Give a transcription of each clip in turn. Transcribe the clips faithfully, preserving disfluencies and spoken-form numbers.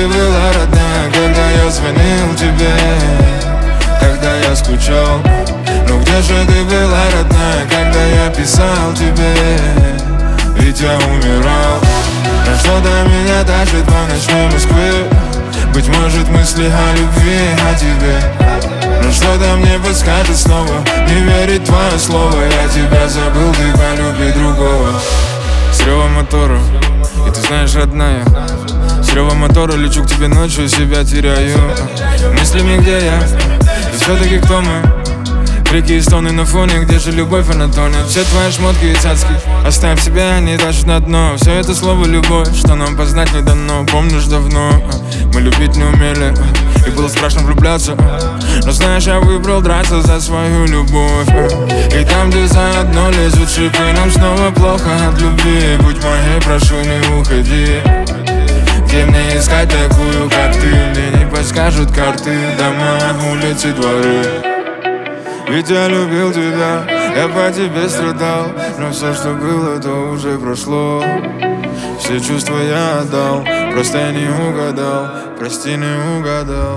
ты была, родная, когда я звонил тебе, когда я скучал? Ну где же ты была, родная, когда я писал тебе? Ведь я умирал. Но что-то меня тащит по ночной Москве. Быть может, мысли о любви, о тебе. Но что-то мне подскажет снова не верить в твое слово. Я тебя забыл, ты полюби другого. С ревом мотора, и ты знаешь, родная, с ревом мотора лечу к тебе ночью, себя теряю мыслями, где я, и все-таки кто мы? Крики и стоны на фоне, где же любовь, она тонет. Все твои шмотки и цацки, оставь себя, они тащат на дно. Все это слово любовь, что нам познать не дано. Помнишь давно, мы любить не умели, и было страшно влюбляться. Но знаешь, я выбрал драться за свою любовь. И там, где заодно лезут шипы, нам снова плохо от любви. Будь моей, прошу, не уходи. Где мне искать такую, как ты? Мне не подскажут карты, дома, улицы, дворы. Ведь я любил тебя, я по тебе страдал. Но все, что было, то уже прошло. Все чувства я отдал, просто я не угадал. Прости, не угадал.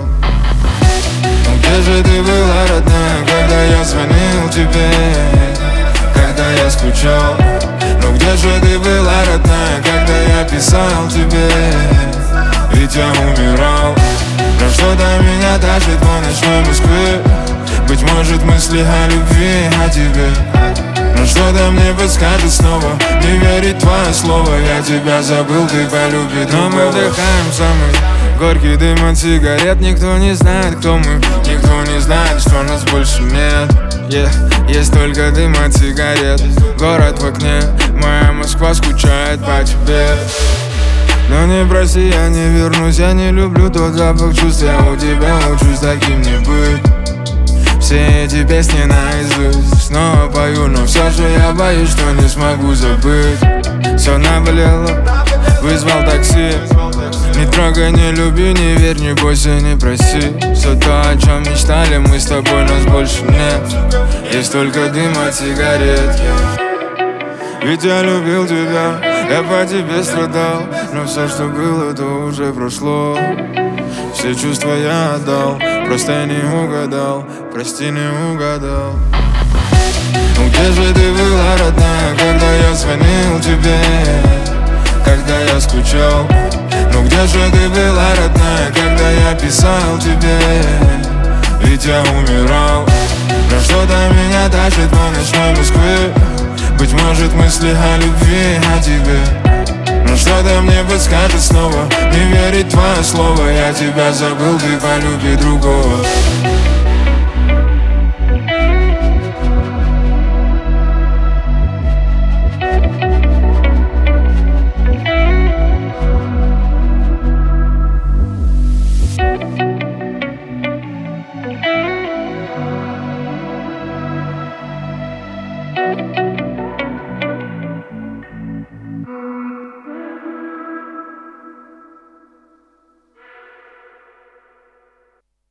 Ну где же ты была, родная, когда я звонил тебе, когда я скучал? Ну где же ты была, родная, когда я писал тебе? Ведь я умирал. Но что-то меня тащит по ночной Москве. Быть может, мысли о любви, о тебе. Но что-то мне подскажет снова не верить в твое слово. Я тебя забыл, ты полюби другого. Но мы вдыхаем самый горький дым от сигарет. Никто не знает, кто мы, никто не знает, что нас больше нет. Yeah. Есть только дым от сигарет, город в окне. Моя Москва скучает по тебе. Но не проси, я не вернусь. Я не люблю тот запах чувств. Я у тебя учусь таким не быть. Все эти песни наизусть снова пою, но все же я боюсь, что не смогу забыть. Все наболело, вызвал такси. Не трогай, не люби, не верь, не бойся, не проси. Все то, о чем мечтали мы с тобой, нас больше нет. Есть только дым от сигарет. Ведь я любил тебя, я по тебе страдал. Но все, что было, то уже прошло. Все чувства я отдал, просто я не угадал. Прости, не угадал. Ну где же ты была, родная, когда я звонил тебе, когда я скучал? Ну где же ты была, родная, когда я писал тебе? Ведь я умирал. Но что-то меня тащит по ночной Москве. Быть может, мысли о любви, о тебе. Но что-то мне подскажет снова не верить в твое слово. Я тебя забыл, ты полюби другого.